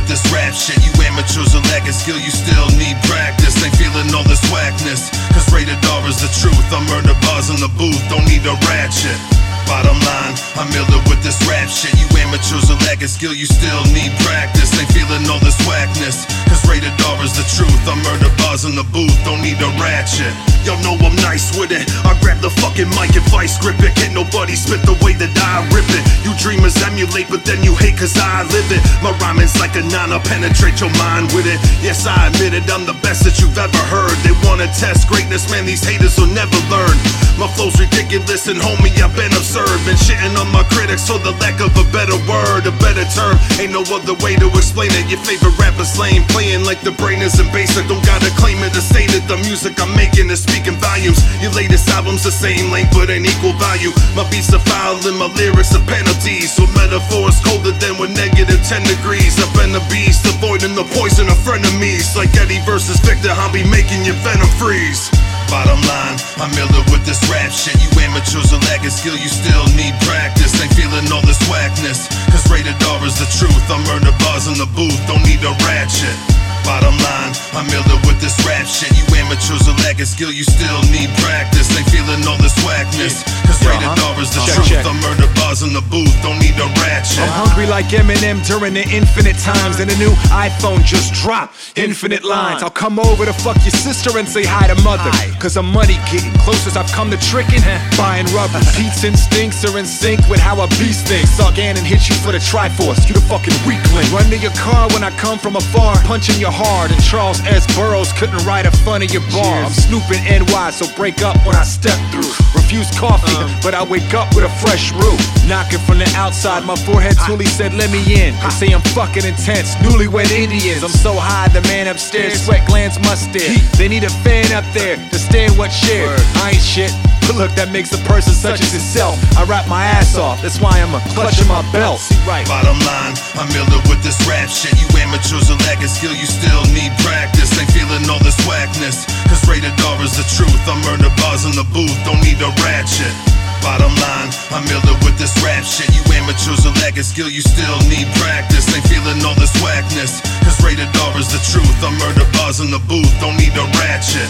with this rap shit. You amateurs are lacking skill, you still need practice. Ain't feeling all this whackness, cause rated R is the truth. I murder bars in the booth, don't need a ratchet. Bottom line, I'm iller with this rap shit. You amateurs are lacking skill, you still need practice. Ain't feeling all this whackness, cause rated R is the truth. I murder bars in the booth, don't need a ratchet. Y'all know I'm nice with it. I grab the fucking mic and vice grip it. Can't nobody spit the way that I rip it. You dreamers emulate, but then you hate cause I live it. My rhyming's like a nine, I'll penetrate your mind with it. Yes, I admit it, I'm the best that you've ever heard. They wanna test greatness, man, these haters will never learn. My flow's ridiculous and homie, I've been absurd. Been shitting on my critics for the lack of a better word, a better term. Ain't no other way to explain it. Your favorite rapper's lame, playing like the brain isn't basic. Don't gotta claim it to say that the music I'm making is speaking volumes. Your latest album's the same length but ain't equal value. My beats are foul and my lyrics are penalties. So metaphors colder than with negative 10 degrees. I've been a beast, avoiding the poison of frenemies. Like Eddie versus Victor, I'll be making your venom freeze. Bottom line, I'm iller with this rap shit. You amateurs are lacking skill, you still need practice. Ain't feeling all this whackness, cause rated R is the truth. I murder bars in the booth, don't need a ratchet. Bottom line, I'm iller with this rap shit. You amateurs are lacking skill, you still need practice. Ain't feeling all this whackness, cause rated R is the truth. I murder bars in the booth, don't need a ratchet. I'm hungry like Eminem during the infinite times. And a new iPhone just dropped, infinite lines. I'll come over to fuck your sister and say hi to mother, cause I'm money getting closest I've come to tricking, buying rubber. Pete's instincts are in sync with how a beast thinks. Suck in and hit you for the Triforce, you the fucking weakling. Run to your car when I come from afar, punching your hard. And Charles S. Burroughs couldn't write a fun of your bar. I'm snooping NY, so break up when I step through. Refuse coffee, but I wake up with a fresh brew. Knocking from the outside, my forehead truly said let me in. They say I'm fucking intense, newlywed Indians. I'm so high, the man upstairs, sweat glands must stare. They need a fan up there to stand what share. I ain't shit, but look, that makes a person such as himself. I rap my ass off, that's why I'm a clutching my belt. Bottom line, I'm iller with this rap shit. You amateurs are lacking skill, you still need practice. Ain't feeling all this whackness, cause rated R is the truth. I murder bars in the booth, don't need a ratchet. Bottom line, I'm iller with this rap shit. You amateurs are lacking skill, you still need practice. Ain't feeling all this whackness, cause rated R is the truth. I murder bars in the booth, don't need a ratchet.